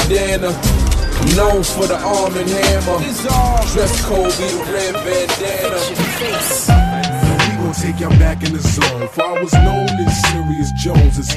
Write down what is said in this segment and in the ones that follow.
bandana. I'm known for the arm and hammer. Dress code be the red bandana. Now we gon' take y'all back in the zone. For I was known as Serious Jones.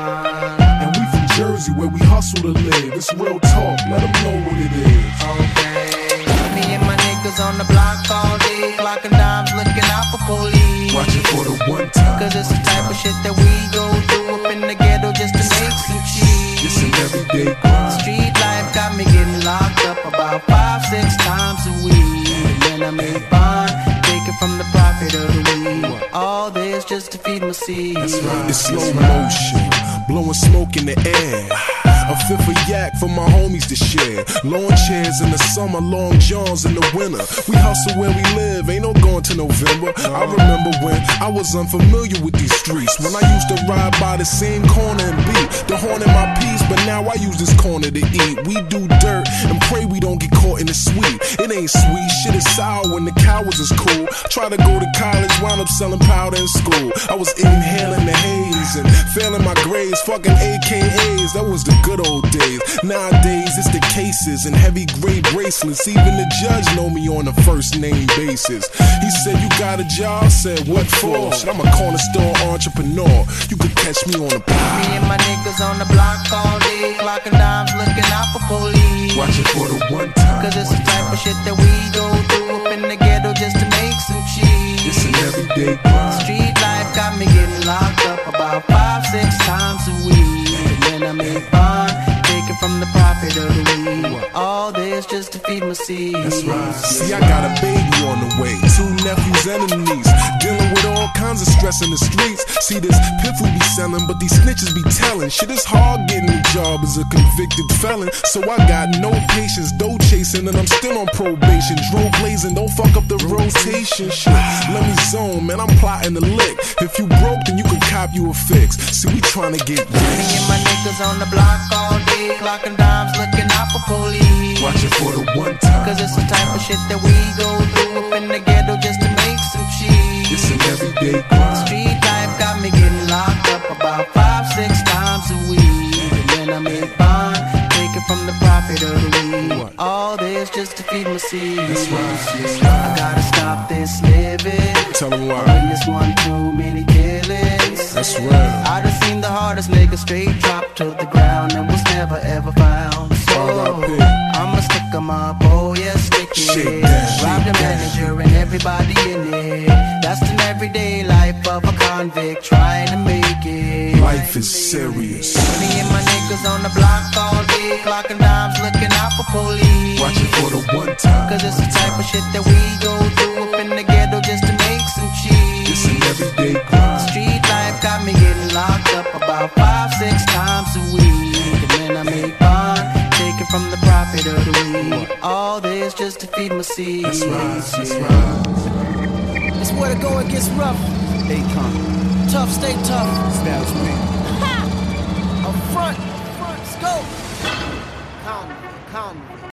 And we from Jersey where we hustle to live. It's real talk, let them know what it is. Okay. Me and my niggas on the block all day, clocking dimes, looking out for police. Watch it for the one time. Cause it's the type of shit that we go through up in the ghetto just to make some cheese. It's an everyday grind. Street life got me getting locked up about 5-6 times a week. And then I make bond, taking from the profit of the weed. All this just to feed my seeds. That's right. It's slow motion, blowing smoke in the air. A fifth of yak for my homies to share. Lawn chairs in the summer, long johns in the winter. We hustle where we live, ain't no going to November. I remember when I was unfamiliar with these streets, when I used to ride by the same corner and beat the horn in my piece, but now I use this corner to eat. We do dirt and pray we don't get caught in the sweet. It ain't sweet, shit is sour when the cowards is cool. Try to go to college, wound up selling powder in school. I was inhaling the haze and failing my grades, fucking AKAs. That was the good old days. Nowadays it's the cases and heavy grade bracelets. Even the judge know me on a first name basis. He said, you got a job? I said, what for? Shit, I'm a corner store entrepreneur. You could catch me on the block. Me and my niggas on the block all day, clocking dimes, looking out for police. Watch it for the one time. Cause it's the type of shit that we go through up in the ghetto just to make some cheese. It's an everyday grind. Street life got me getting locked up about 5-6 times a week. And then I make bond, taking from the profit of the weed. All this just to feed my seeds. That's right. See, I got a baby on the way, 2 nephews and a niece, dealing with all kinds of stress in the streets. See this piff we be selling, but these snitches be telling. Shit is hard getting a job as a convicted felon. So I got no patience, dough chasing, and I'm still on probation. Dro blazing, don't fuck up the rotation. Shit, let me zone, man, I'm plotting to lick. If you broke, then you can cop you a fix. See, we trying to get rich. Me and my niggas on the block all day, clocking dimes, looking out for police. Watch it for the one time. Cause it's the type of shit that we go through up in the ghetto just to make some cheese. It's an everyday grind. Street life got me getting locked up about 5-6 times a week. And then I make bond, taking from the profit of the weed. All this just to feed my seeds. That's right. I gotta stop this living. Tell them why. Witness one too many killings. That's right. I done seen the hardest nigga straight drop to the ground and was never ever found. So R.I.P. I'ma stick 'em up, oh yeah, stick Shake it. that, Rob the shake that. manager and everybody in it. That's an everyday life of a convict trying to make it. Life is serious. Me and my niggas on the block all day, clocking dimes, looking out for police. Watch it for the one time. Cause it's the type of shit that we go through up in the ghetto just to make some cheese. It's an everyday grind. Street life got me getting locked up about 5-6 times a week. And then I make bond, taking from the profit of the weed. All this just to feed my seeds. That's right, that's right. It's where the going gets rough. Akon, Tough, stay tough. Styles P. Up front, let's go. Calm, calm.